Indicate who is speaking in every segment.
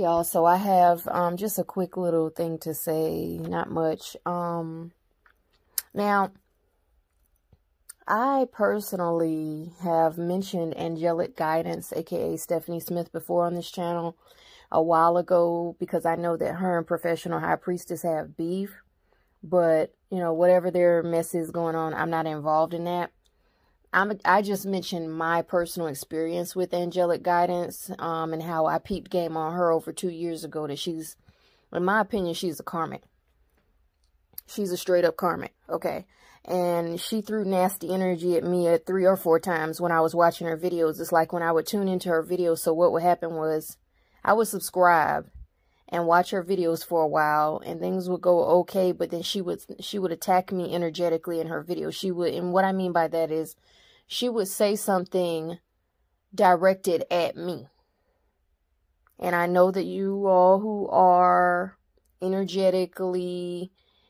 Speaker 1: y'all. So I have just a quick little thing to say, not much. Now, I personally have mentioned angelic guidance, aka Stephanie Smith, before on this channel a while ago, because I know that her and Professional High Priestess have beef. But, you know, whatever their mess is going on, I'm not involved in that. I just mentioned my personal experience with angelic guidance, and how I peeped game on her over 2 years ago, that she's, in my opinion, she's a karmic. She's a straight up karmic, okay? And she threw nasty energy at me 3 or 4 times when I was watching her videos. It's like when I would tune into her videos. So what would happen was I would subscribe and watch her videos for a while, and things would go okay, but then she would attack me energetically in her videos. She would, and what I mean by that is she would say something directed at me. And I know that you all who are energetically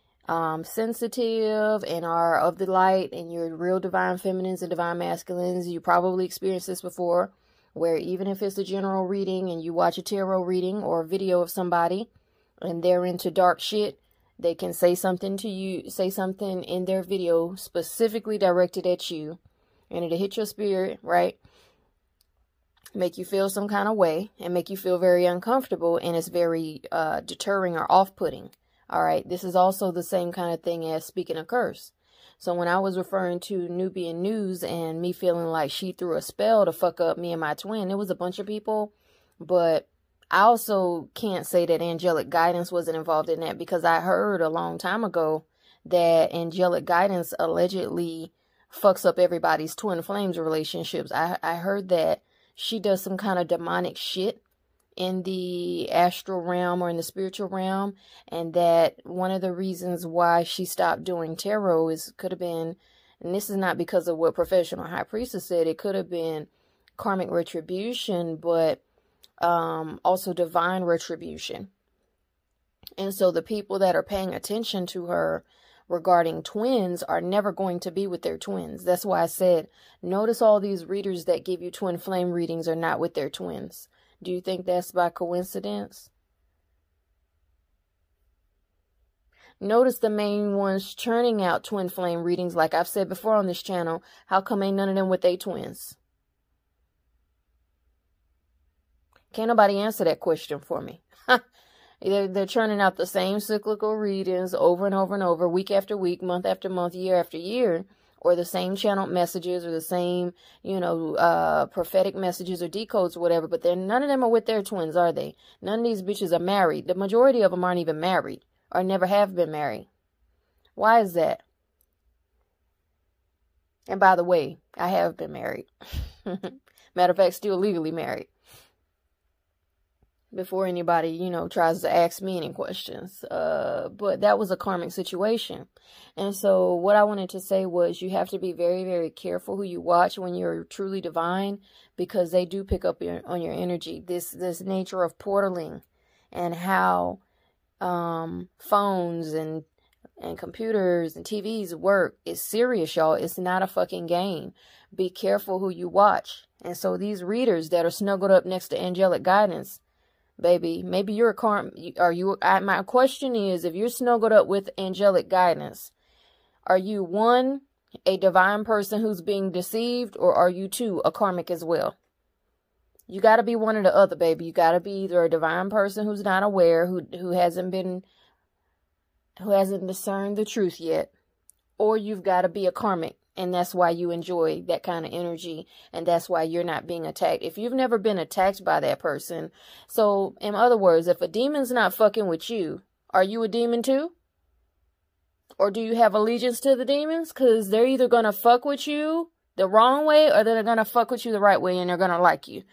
Speaker 1: sensitive and are of the light, and you're real divine feminines and divine masculines, you probably experienced this before, where even if it's a general reading and you watch a tarot reading or a video of somebody and they're into dark shit, they can say something to you, say something in their video specifically directed at you, and it'll hit your spirit, right? Make you feel some kind of way and make you feel very uncomfortable, and it's very deterring or off-putting. All right, this is also the same kind of thing as speaking a curse. So when I was referring to Nubian News and me feeling like she threw a spell to fuck up me and my twin, it was a bunch of people. But I also can't say that angelic guidance wasn't involved in that, because I heard a long time ago that angelic guidance allegedly fucks up everybody's twin flames relationships. I heard that she does some kind of demonic shit in the astral realm or in the spiritual realm, and that one of the reasons why she stopped doing tarot could have been, and this is not because of what Professional High Priestess said, it could have been karmic retribution, but also divine retribution. And so the people that are paying attention to her regarding twins are never going to be with their twins. That's why I said, notice all these readers that give you twin flame readings are not with their twins. Do you think that's by coincidence? Notice the main ones churning out twin flame readings, like I've said before on this channel. How come ain't none of them with their twins? Can't nobody answer that question for me. They're churning out the same cyclical readings over and over and over, week after week, month after month, year after year, or the same channeled messages, or the same, you know, prophetic messages or decodes or whatever, but none of them are with their twins, are they? None of these bitches are married. The majority of them aren't even married, or never have been married. Why is that? And by the way, I have been married. Matter of fact, still legally married. Before anybody, you know, tries to ask me any questions. But that was a karmic situation. And so what I wanted to say was, you have to be very, very careful who you watch when you're truly divine, because they do pick up on your energy. This nature of portaling and how phones and computers and TVs work is serious, y'all. It's not a fucking game. Be careful who you watch. And so these readers that are snuggled up next to angelic guidance, baby, maybe you're a karmic. My question is, if you're snuggled up with angelic guidance, are you, 1, a divine person who's being deceived, or are you 2, a karmic as well? You got to be one or the other, baby. You got to be either a divine person who's not aware, who hasn't discerned the truth yet, or you've got to be a karmic. And that's why you enjoy that kind of energy. And that's why you're not being attacked. If you've never been attacked by that person. So, in other words, if a demon's not fucking with you, are you a demon too? Or do you have allegiance to the demons? Because they're either going to fuck with you the wrong way, or they're going to fuck with you the right way, and they're going to like you.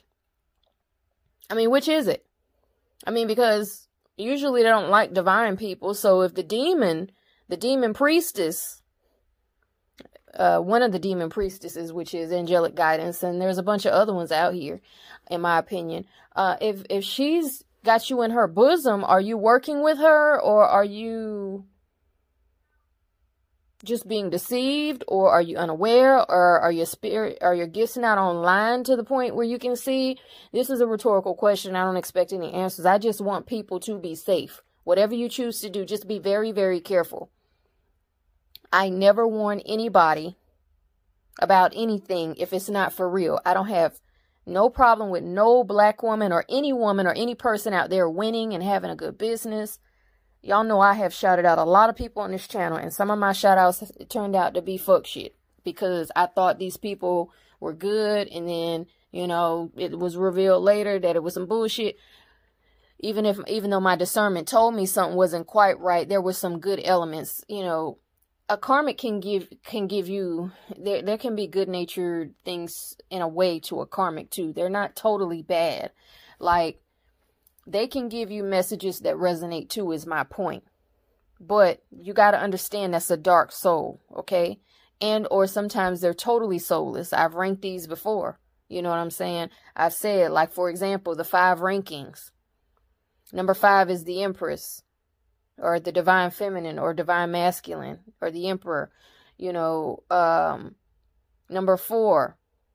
Speaker 1: I mean, which is it? I mean, because usually they don't like divine people. So if the demon priestess, one of the demon priestesses, which is angelic guidance, and there's a bunch of other ones out here, in my opinion. If she's got you in her bosom, are you working with her, or are you just being deceived, or are you unaware, or are your gifts not online to the point where you can see? This is a rhetorical question. I don't expect any answers. I just want people to be safe. Whatever you choose to do, just be very, very careful. I never warn anybody about anything if it's not for real. I don't have no problem with no black woman or any person out there winning and having a good business. Y'all know I have shouted out a lot of people on this channel, and some of my shout outs turned out to be fuck shit because I thought these people were good, and then, you know, it was revealed later that it was some bullshit. Even though my discernment told me something wasn't quite right, there were some good elements. You know, a karmic can give you, there can be good-natured things in a way to a karmic too. They're not totally bad. Like, they can give you messages that resonate too, is my point. But you got to understand that's a dark soul, okay? And or sometimes they're totally soulless. I've ranked these before. You know what I'm saying? I've said, like, for example, the 5 rankings. Number 5 is the Empress, or the Divine Feminine, or Divine Masculine, or the Emperor. You know, number 4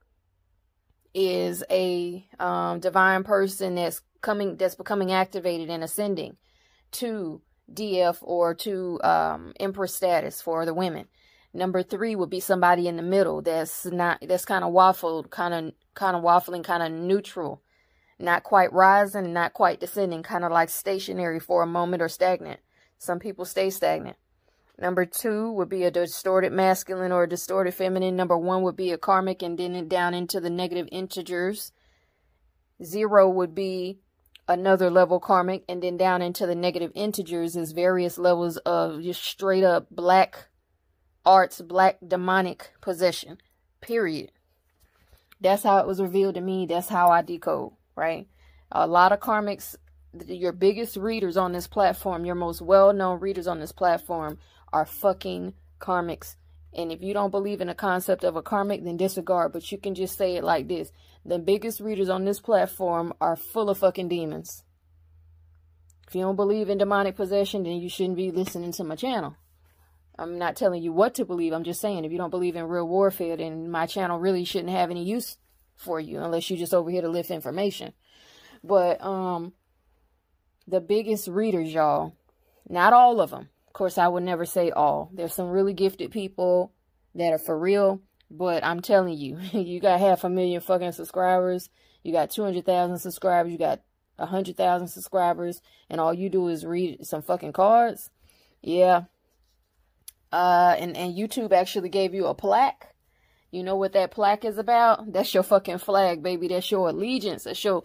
Speaker 1: is a divine person that's becoming activated and ascending to DF or to Empress status for the women. Number 3 would be somebody in the middle that's kind of waffled, kind of waffling, kind of neutral, not quite rising, not quite descending, kind of like stationary for a moment or stagnant. Some people stay stagnant. Number 2 would be a distorted masculine or a distorted feminine. Number 1 would be a karmic, and then down into the negative integers. 0 would be another level karmic, and then down into the negative integers is various levels of just straight up black arts, black demonic possession, period. That's how it was revealed to me. That's how I decode, right? A lot of karmics, your biggest readers on this platform, your most well-known readers on this platform are fucking karmics. And if you don't believe in the concept of a karmic, then disregard. But you can just say it like this. The biggest readers on this platform are full of fucking demons. If you don't believe in demonic possession, then you shouldn't be listening to my channel. I'm not telling you what to believe. I'm just saying, if you don't believe in real warfare, then my channel really shouldn't have any use for you unless you're just over here to lift information. But the biggest readers, y'all, not all of them. Of course, I would never say all. There's some really gifted people that are for real. But I'm telling you, you got 500,000 fucking subscribers. You got 200,000 subscribers. You got 100,000 subscribers. And all you do is read some fucking cards. Yeah. And YouTube actually gave you a plaque. You know what that plaque is about? That's your fucking flag, baby. That's your allegiance. That's your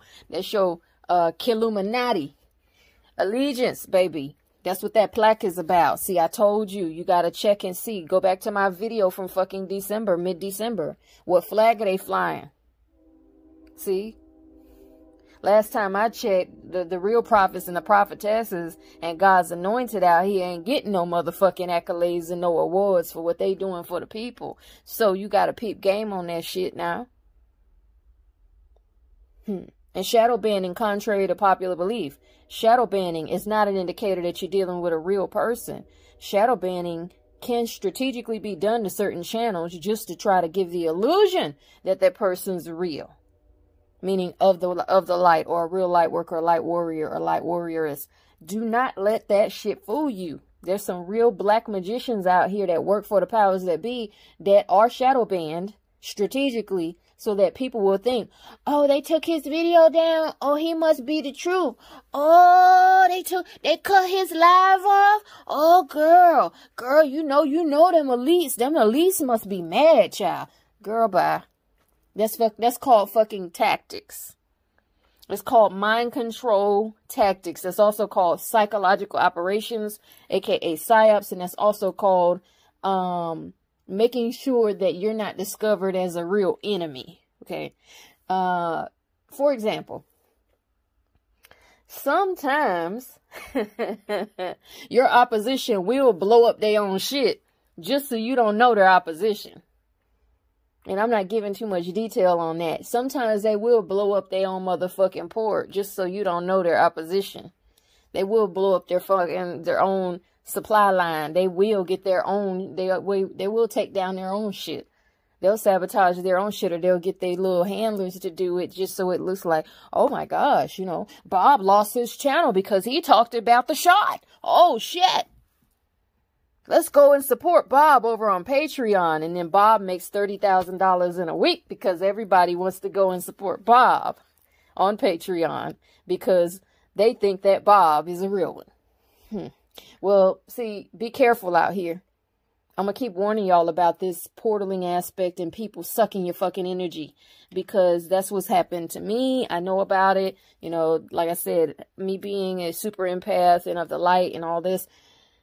Speaker 1: Killuminati. Allegiance, baby. That's what that plaque is about. See, I told you, you got to check and see. Go back to my video from fucking December, mid-December. What flag are they flying? See? Last time I checked, the real prophets and the prophetesses and God's anointed out here ain't getting no motherfucking accolades and no awards for what they doing for the people. So you got to peep game on that shit now. And shadow banning, contrary to popular belief, shadow banning is not an indicator that you're dealing with a real person. Shadow banning can strategically be done to certain channels just to try to give the illusion that that person's real. Meaning of the light, or a real light worker, a light warrior, or light warrioress. Do not let that shit fool you. There's some real black magicians out here that work for the powers that be that are shadow banned strategically, so that people will think, oh, they took his video down. Oh, he must be the truth. Oh, they cut his live off. Oh, girl, you know them elites. Them elites must be mad, child. Girl, bye. That's called fucking tactics. It's called mind control tactics. That's also called psychological operations, aka psyops, and that's also called making sure that you're not discovered as a real enemy. Okay. For example, sometimes your opposition will blow up their own shit just so you don't know their opposition. And I'm not giving too much detail on that. Sometimes they will blow up their own motherfucking port just so you don't know their opposition. They will blow up their own supply line. They will get their own, they will take down their own shit. They'll sabotage their own shit, or they'll get their little handlers to do it just so it looks like, oh my gosh, you know, Bob lost his channel because he talked about the shot. Oh shit. Let's go and support Bob over on Patreon. And then Bob makes $30,000 in a week because everybody wants to go and support Bob on Patreon because they think that Bob is a real one. Well, see, be careful out here. I'm going to keep warning y'all about this portaling aspect and people sucking your fucking energy, because that's what's happened to me. I know about it. You know, like I said, me being a super empath and of the light and all this,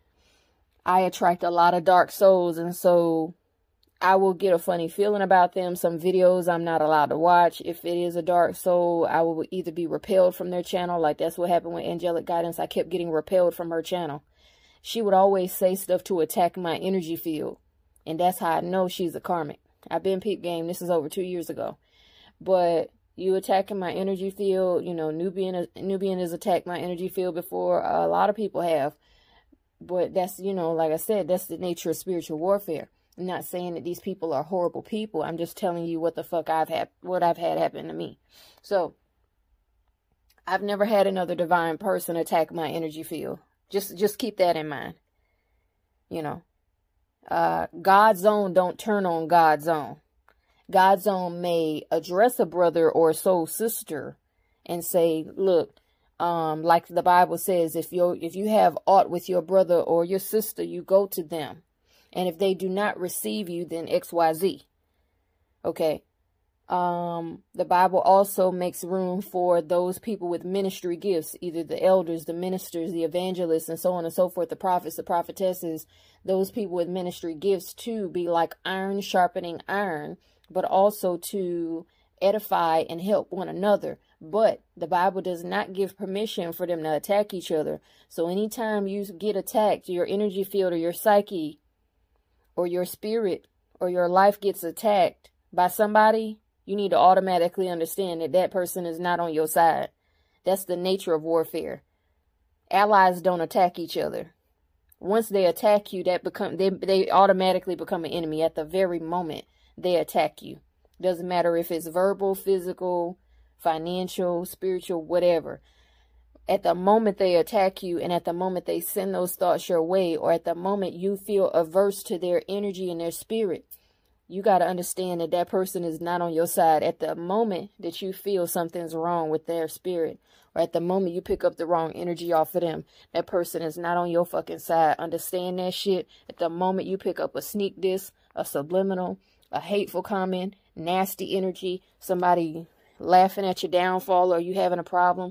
Speaker 1: I attract a lot of dark souls. And so I will get a funny feeling about them. Some videos I'm not allowed to watch. If it is a dark soul, I will either be repelled from their channel. Like that's what happened with Angelic Guidance. I kept getting repelled from her channel. She would always say stuff to attack my energy field. And that's how I know she's a karmic. I've been peep game. This is over 2 years ago. But you attacking my energy field, you know, Nubian has attacked my energy field before. A lot of people have. But that's, you know, like I said, that's the nature of spiritual warfare. I'm not saying that these people are horrible people. I'm just telling you what the fuck I've had happen to me. So, I've never had another divine person attack my energy field. Just keep that in mind. You know, God's own don't turn on God's own. God's own may address a brother or a soul sister and say, look, like the Bible says, if you have aught with your brother or your sister, you go to them. And if they do not receive you, then XYZ. Okay. The Bible also makes room for those people with ministry gifts, either the elders, the ministers, the evangelists, and so on and so forth, the prophets, the prophetesses, those people with ministry gifts to be like iron sharpening iron, but also to edify and help one another. But the Bible does not give permission for them to attack each other. So anytime you get attacked, your energy field or your psyche or your spirit or your life gets attacked by somebody, you need to automatically understand that that person is not on your side. That's the nature of warfare. Allies don't attack each other. Once they attack you, they automatically become an enemy at the very moment they attack you. Doesn't matter if it's verbal, physical, financial, spiritual, whatever. At the moment they attack you, and at the moment they send those thoughts your way, or at the moment you feel averse to their energy and their spirit, you got to understand that that person is not on your side. At the moment that you feel something's wrong with their spirit, or at the moment you pick up the wrong energy off of them, that person is not on your fucking side. Understand that shit. At the moment you pick up a sneak diss, a subliminal, a hateful comment, nasty energy, somebody laughing at your downfall, or you having a problem,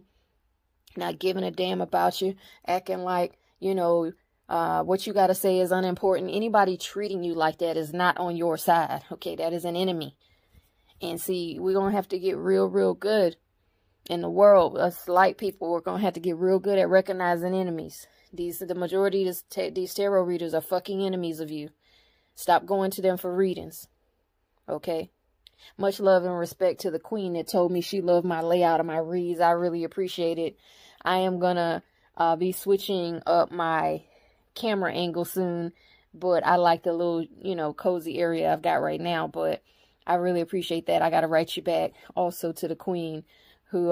Speaker 1: not giving a damn about you, acting like, you know, what you got to say is unimportant. Anybody treating you like that is not on your side. Okay, that is an enemy. And see, we're going to have to get real good in the world. Us light people, we're going to have to get real good at recognizing enemies. The majority of these tarot readers are fucking enemies of you. Stop going to them for readings. Okay? Much love and respect to the queen that told me she loved my layout of my reads. I really appreciate it. I am going to be switching up my camera angle soon, but I like the little, you know, cozy area I've got right now, but I really appreciate that. I got to write you back also to the queen who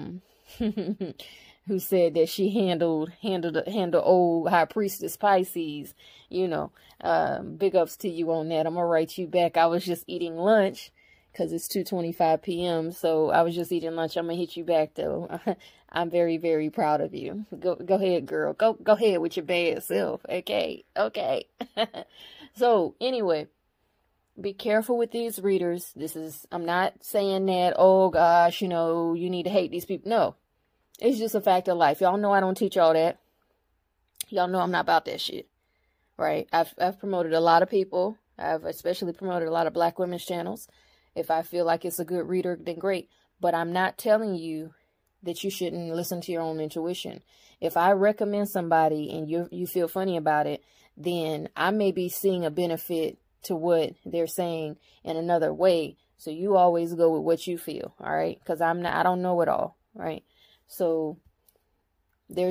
Speaker 1: who said that she handled old High Priestess Pisces, you know. Big ups to you on that. I'm gonna write you back. I was just eating lunch because it's 2:25 p.m. So I was just eating lunch. I'm gonna hit you back though. I'm very, very proud of you. Go ahead, girl. Go ahead with your bad self. Okay. So anyway, be careful with these readers. I'm not saying that, oh gosh, you know, you need to hate these people. No, it's just a fact of life. Y'all know I don't teach all that. Y'all know I'm not about that shit, right? I've promoted a lot of people. I've especially promoted a lot of Black women's channels. If I feel like it's a good reader, then great. But I'm not telling you that you shouldn't listen to your own intuition. If I recommend somebody and you feel funny about it, then I may be seeing a benefit to what they're saying in another way. So you always go with what you feel, all right? Because I don't know it all, right? So There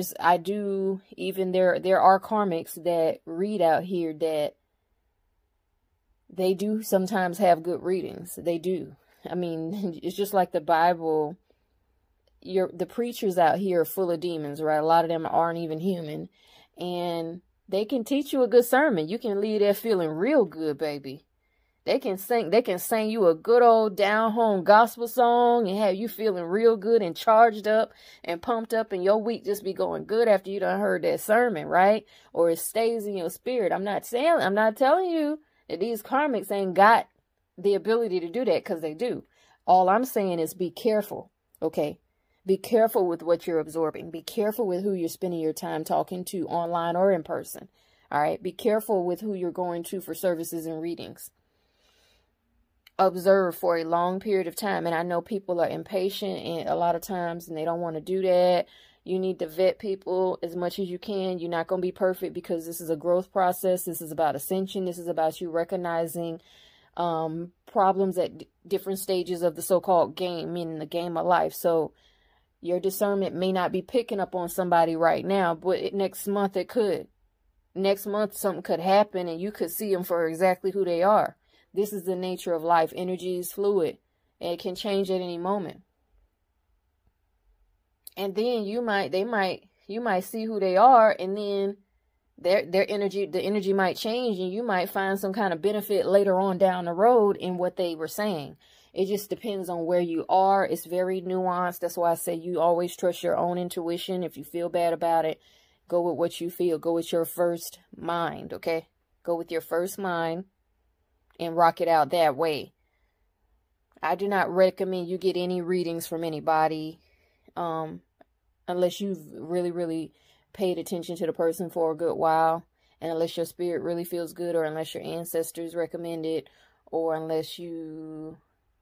Speaker 1: are karmics that read out here that they do sometimes have good readings. They do. I mean, it's just like the Bible. The preachers out here are full of demons, right? A lot of them aren't even human. And they can teach you a good sermon. You can leave there feeling real good, baby. They can sing you a good old down home gospel song and have you feeling real good and charged up and pumped up, and your week just be going good after you done heard that sermon, right? Or it stays in your spirit. I'm not telling you that these karmics ain't got the ability to do that, because they do. All I'm saying is be careful, okay? Be careful with what you're absorbing. Be careful with who you're spending your time talking to online or in person. All right? Be careful with who you're going to for services and readings. Observe for a long period of time. And I know people are impatient and a lot of times, and they don't want to do that. You need to vet people as much as you can. You're not going to be perfect, because this is a growth process. This is about ascension. This is about you recognizing problems at different stages of the so-called game, meaning the game of life. So your discernment may not be picking up on somebody right now, but next month it could. Next month something could happen and you could see them for exactly who they are. This is the nature of life. Energy is fluid and it can change at any moment. And then you might see who they are, and then the energy might change, and you might find some kind of benefit later on down the road in what they were saying. It just depends on where you are. It's very nuanced. That's why I say you always trust your own intuition. If you feel bad about it, go with what you feel. Go with your first mind, okay? Go with your first mind and rock it out that way. I do not recommend you get any readings from anybody unless you've really, really paid attention to the person for a good while, and unless your spirit really feels good, or unless your ancestors recommend it, or unless you've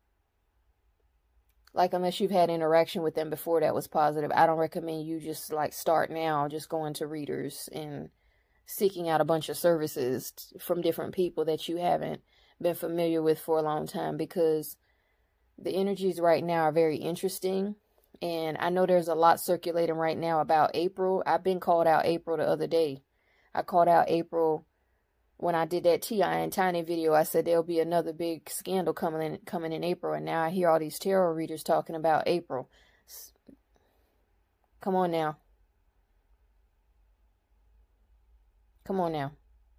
Speaker 1: had interaction with them before that was positive. I don't recommend you just start now just going to readers and seeking out a bunch of services from different people that you haven't been familiar with for a long time, because the energies right now are very interesting. And I know there's a lot circulating right now about April. I've been called out April the other day. I called out April when I did that T.I. and Tiny video. I said there'll be another big scandal coming in April. And now I hear all these tarot readers talking about April. Come on now. Come on now.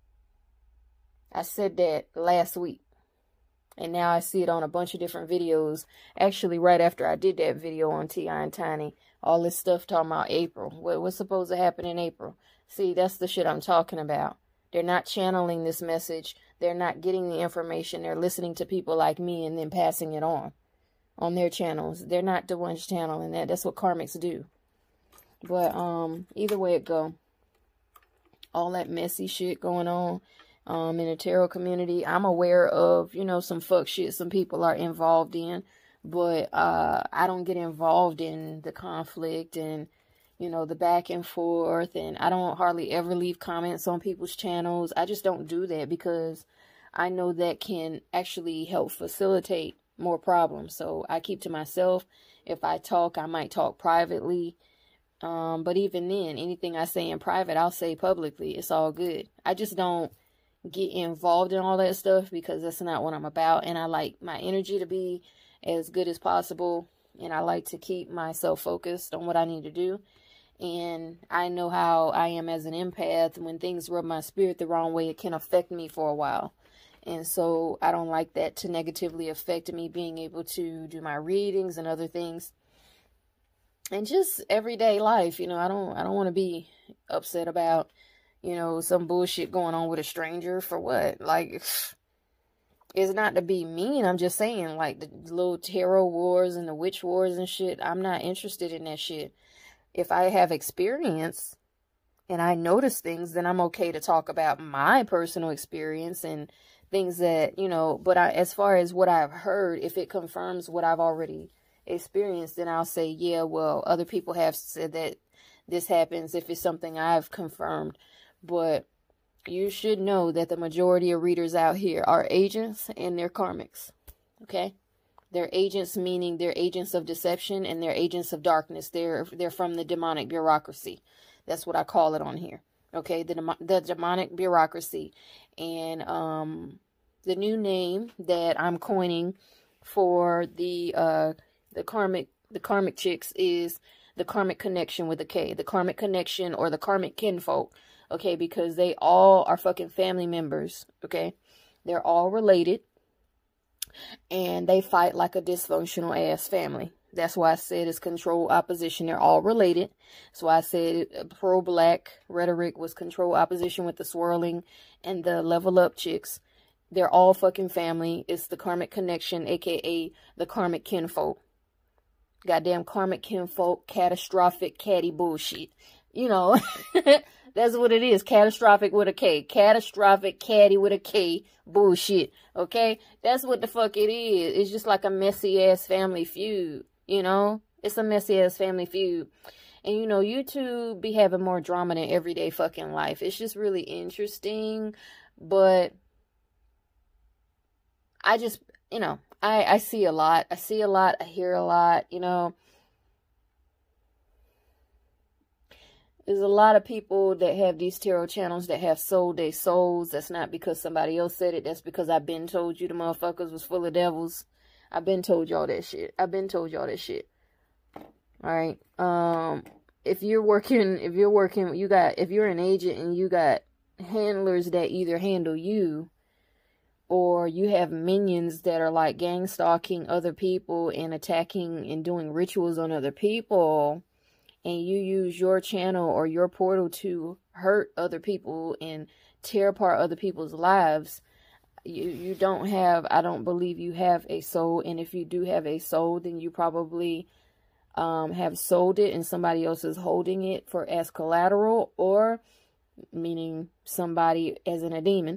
Speaker 1: I said that last week. And now I see it on a bunch of different videos. Actually, right after I did that video on T.I. and Tiny, all this stuff talking about April. What's supposed to happen in April? See, that's the shit I'm talking about. They're not channeling this message. They're not getting the information. They're listening to people like me and then passing it on their channels. They're not the ones channeling that. That's what karmics do. But either way it go, all that messy shit going on in the tarot community, I'm aware of, some fuck shit some people are involved in, but I don't get involved in the conflict and, the back and forth, and I don't hardly ever leave comments on people's channels. I just don't do that, because I know that can actually help facilitate more problems. So I keep to myself. If I talk, I might talk privately. But even then, anything I say in private, I'll say publicly. It's all good. I just don't get involved in all that stuff, because that's not what I'm about. And I like my energy to be as good as possible. And I like to keep myself focused on what I need to do. And I know how I am as an empath. When things rub my spirit the wrong way, it can affect me for a while. And so I don't like that to negatively affect me being able to do my readings and other things. And just everyday life, I don't want to be upset about, some bullshit going on with a stranger for what? It's not to be mean. I'm just saying, the little tarot wars and the witch wars and shit, I'm not interested in that shit. If I have experience and I notice things, then I'm okay to talk about my personal experience and things that, but as far as what I've heard, if it confirms what I've already experienced, then I'll say, yeah, well, other people have said that this happens if it's something I've confirmed. But you should know that the majority of readers out here are agents and they're karmics. Okay? They're agents, meaning they're agents of deception, and they're agents of darkness. They're from the demonic bureaucracy. That's what I call it on here. Okay, the demonic bureaucracy. And the new name that I'm coining for the karmic chicks is the karmic connection with a K. The karmic connection, or the karmic kinfolk. Okay, because they all are fucking family members. Okay, they're all related. And they fight like a dysfunctional ass family. That's why I said it's control opposition. They're all related. That's why I said pro-black rhetoric was control opposition with the swirling and the level up chicks. They're all fucking family. It's the karmic connection, aka the karmic kinfolk. Goddamn karmic kinfolk, catastrophic catty bullshit. You know, that's what it is. Catastrophic with a K. Catastrophic catty with a K. Bullshit. Okay? That's what the fuck it is. It's just like a messy ass family feud. You know? It's a messy ass family feud. And you know, YouTube be having more drama than everyday fucking life. It's just really interesting. But I just, you know, I see a lot. I see a lot. I hear a lot. You know, there's a lot of people that have these tarot channels that have sold their souls. That's not because somebody else said it. That's because I've been told you the motherfuckers was full of devils. I've been told y'all that shit. I've been told y'all that shit. All right. If you're an agent and you got handlers that either handle you, or you have minions that are like gang stalking other people and attacking and doing rituals on other people, and you use your channel or your portal to hurt other people and tear apart other people's lives, you don't have, I don't believe you have a soul. And if you do have a soul, then you probably have sold it and somebody else is holding it for as collateral, or meaning somebody as in a demon.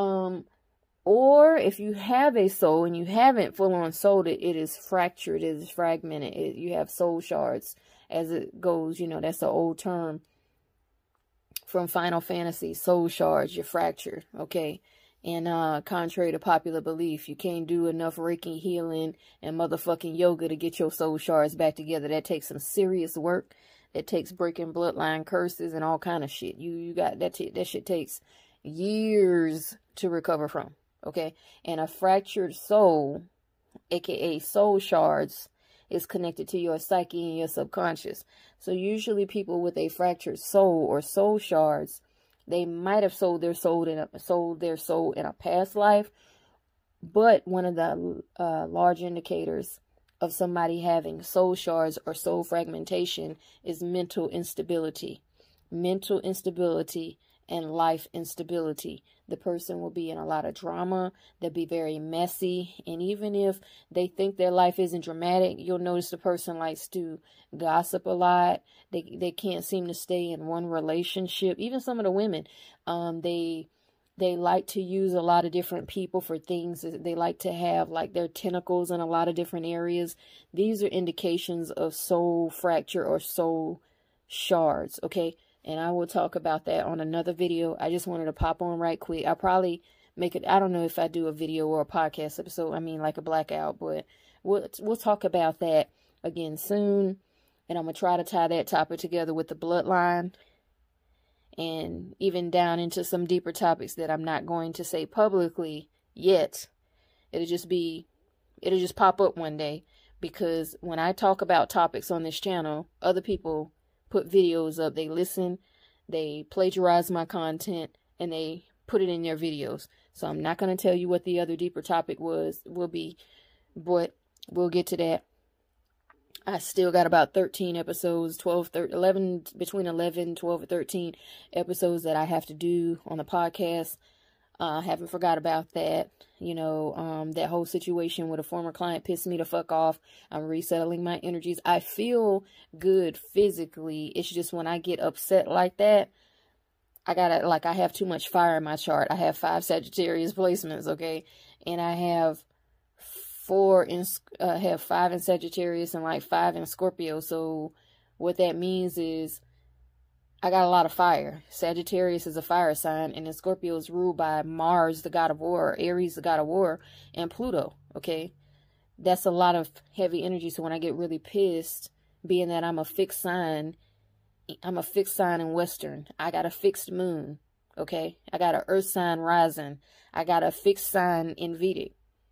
Speaker 1: Or if you have a soul and you haven't full on sold it, it is fractured, it is fragmented. You have soul shards as it goes. You know, that's an old term from Final Fantasy. Soul shards, you're fractured. Okay. And contrary to popular belief, you can't do enough Reiki healing and motherfucking yoga to get your soul shards back together. That takes some serious work. It takes breaking bloodline curses and all kind of shit. You got that shit takes years to recover from. Okay, and a fractured soul, aka soul shards, is connected to your psyche and your subconscious. So usually people with a fractured soul or soul shards, they might have sold their soul in a past life. But one of the large indicators of somebody having soul shards or soul fragmentation is mental instability. Mental instability and life instability. The person will be in a lot of drama. They'll be very messy. And even if they think their life isn't dramatic, you'll notice the person likes to gossip a lot. They can't seem to stay in one relationship. Even some of the women, they like to use a lot of different people for things. They like to have like their tentacles in a lot of different areas. These are indications of soul fracture or soul shards. Okay. And I will talk about that on another video. I just wanted to pop on right quick. I'll probably make it, I don't know if I do a video or a podcast episode. I mean, like a blackout, but we'll talk about that again soon. And I'm going to try to tie that topic together with the bloodline and even down into some deeper topics that I'm not going to say publicly yet. It'll just pop up one day, because when I talk about topics on this channel, other people put videos up, they listen, they plagiarize my content, and they put it in their videos. So I'm not going to tell you what the other deeper topic will be, but we'll get to that. I still got about 13 episodes, 12, 11, between 11, 12, or 13 episodes that I have to do on the podcast. Haven't forgot about that. You know, that whole situation with a former client pissed me the fuck off. I'm resettling my energies. I feel good physically. It's just when I get upset like that, I have too much fire in my chart. I have 5 Sagittarius placements, okay? And I have 5 in Sagittarius and like 5 in Scorpio. So what that means is I got a lot of fire. Sagittarius is a fire sign, and then Scorpio is ruled by Mars, the god of war, Aries, the god of war, and Pluto, okay? that's a lot of heavy energy. So when I get really pissed, being that I'm a fixed sign in Western, I got a fixed moon, okay? I got an earth sign rising. I got a fixed sign in Vedic.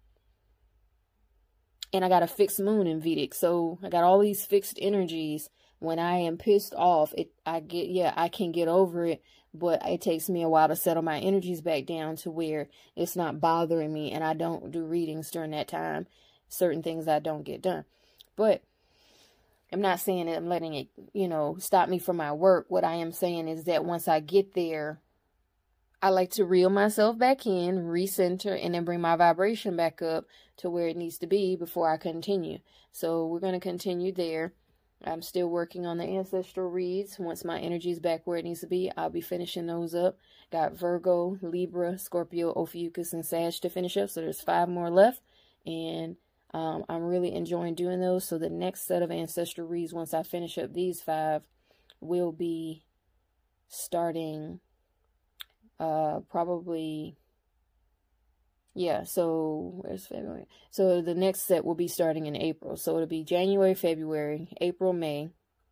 Speaker 1: And I got a fixed moon in Vedic. So I got all these fixed energies. When I am pissed off, I can get over it, but it takes me a while to settle my energies back down to where it's not bothering me, and I don't do readings during that time. Certain things I don't get done. But I'm not saying that I'm letting it, stop me from my work. What I am saying is that once I get there, I like to reel myself back in, recenter, and then bring my vibration back up to where it needs to be before I continue. So we're going to continue there. I'm still working on the ancestral reads. Once my energy is back where it needs to be, I'll be finishing those up. Got Virgo, Libra, Scorpio, Ophiuchus, and Sag to finish up. So there's 5 more left. And I'm really enjoying doing those. So the next set of ancestral reads, once I finish up these 5, will be starting probably... Yeah, so where's February? So the next set will be starting in April. So it'll be January, February, April, May,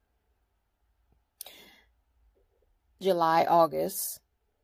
Speaker 1: July, August,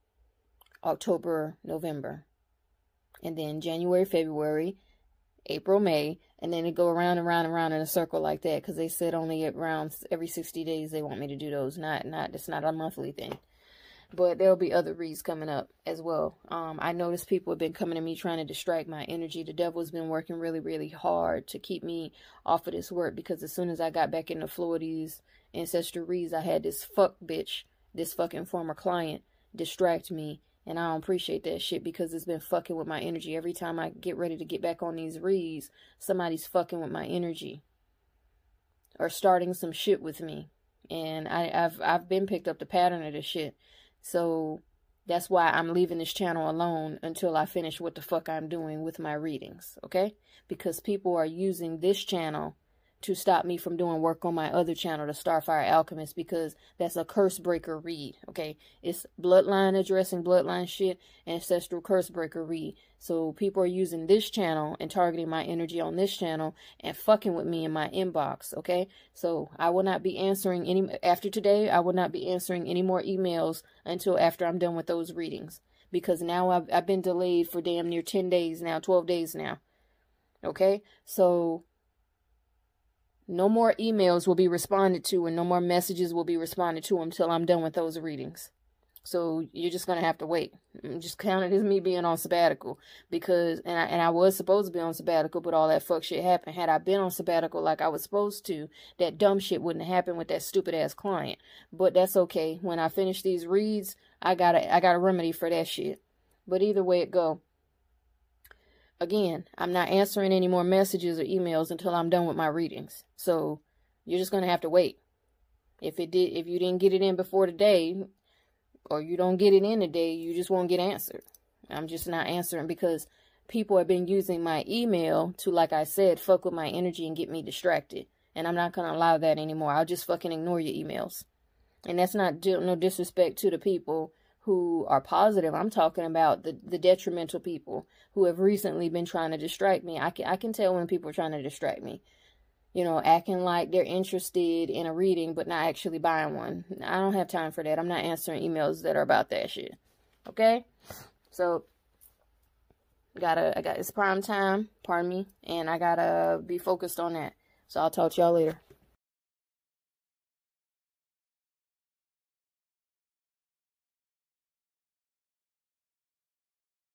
Speaker 1: October, November. And then January, February, April, May, and then it go around and around and around in a circle like that, because they said only around every 60 days they want me to do those. It's not a monthly thing. But there'll be other reads coming up as well. I noticed people have been coming to me trying to distract my energy. The devil's been working really, really hard to keep me off of this work, because as soon as I got back in the flow of these ancestral reads, I had this this fucking former client, distract me. And I don't appreciate that shit, because it's been fucking with my energy. Every time I get ready to get back on these reads, somebody's fucking with my energy or starting some shit with me. And I've been picked up the pattern of this shit. So that's why I'm leaving this channel alone until I finish what the fuck I'm doing with my readings, okay? Because people are using this channel to stop me from doing work on my other channel, the Starfire Alchemist, because that's a curse breaker read, okay? It's bloodline addressing bloodline shit, ancestral curse breaker read. So people are using this channel and targeting my energy on this channel and fucking with me in my inbox, okay? So I will not be answering after today, I will not be answering any more emails until after I'm done with those readings, because now I've been delayed for damn near 10 days now, 12 days now, okay? So no more emails will be responded to, and no more messages will be responded to until I'm done with those readings. So you're just going to have to wait. Just count it as me being on sabbatical, because, and I was supposed to be on sabbatical, but all that fuck shit happened. Had I been on sabbatical like I was supposed to, that dumb shit wouldn't have happened with that stupid ass client. But that's okay. When I finish these reads, I got a remedy for that shit. But either way it go, again, I'm not answering any more messages or emails until I'm done with my readings. So you're just going to have to wait. If you didn't get it in before today, or you don't get it in today, you just won't get answered. I'm just not answering, because people have been using my email to, like I said, fuck with my energy and get me distracted. And I'm not going to allow that anymore. I'll just fucking ignore your emails. And that's not no disrespect to the people who are positive. I'm talking about the detrimental people who have recently been trying to distract me. I can tell when people are trying to distract me. Acting like they're interested in a reading, but not actually buying one. I don't have time for that. I'm not answering emails that are about that shit. Okay? So, it's prime time, pardon me, and I gotta be focused on that. So I'll talk to y'all later.